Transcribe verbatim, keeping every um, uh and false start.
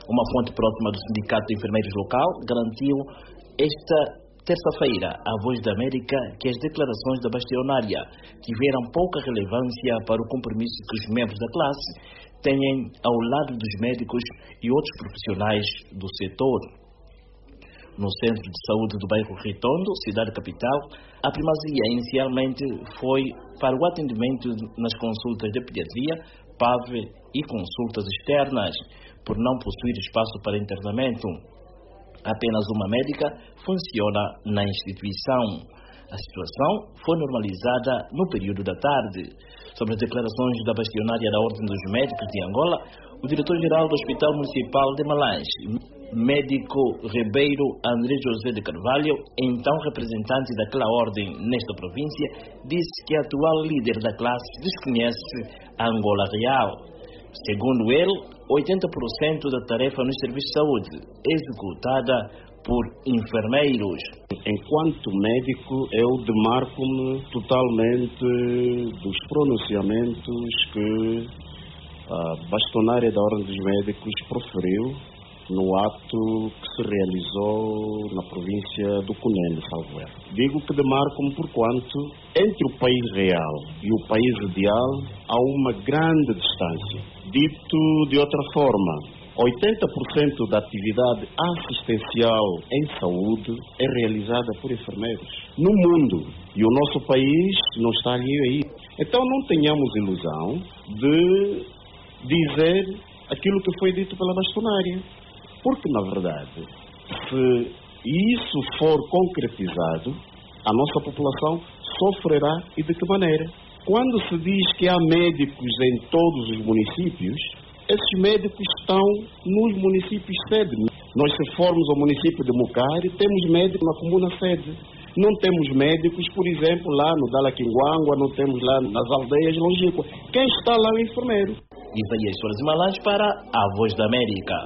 Uma fonte próxima do Sindicato de Enfermeiros local garantiu esta terça-feira à Voz da América que as declarações da bastionária tiveram pouca relevância para o compromisso que os membros da classe têm ao lado dos médicos e outros profissionais do setor. No Centro de Saúde do bairro Ritondo, cidade capital, a primazia inicialmente foi para o atendimento nas consultas de pediatria, P A V e consultas externas, por não possuir espaço para internamento. Apenas uma médica funciona na instituição. A situação foi normalizada no período da tarde. Sobre as declarações da bastionária da Ordem dos Médicos de Angola, o diretor-geral do Hospital Municipal de Malange, médico Ribeiro André José de Carvalho, então representante daquela ordem nesta província, disse que a atual líder da classe desconhece a Angola real. Segundo ele, oitenta por cento da tarefa nos serviços de saúde é executada por enfermeiros. Enquanto médico, eu demarco-me totalmente dos pronunciamentos que a bastonária da Ordem dos Médicos proferiu no ato que se realizou na província do Cunene, salvo erro. Digo que demarco-me porquanto, entre o país real e o país ideal, há uma grande distância. Dito de outra forma, oitenta por cento da atividade assistencial em saúde é realizada por enfermeiros no mundo, e o nosso país não está alheio a isso. Então não tenhamos ilusão de dizer aquilo que foi dito pela bastonária, porque na verdade, se isso for concretizado, a nossa população sofrerá, e de que maneira? Quando se diz que há médicos em todos os municípios, esses médicos estão nos municípios sede. Nós, se formos ao município de Mucari, temos médicos na comuna sede. Não temos médicos, por exemplo, lá no Dalaquinguangua, não temos lá nas aldeias longínquas. Quem está lá é o enfermeiro. Isaías Soares Malange para a Voz da América.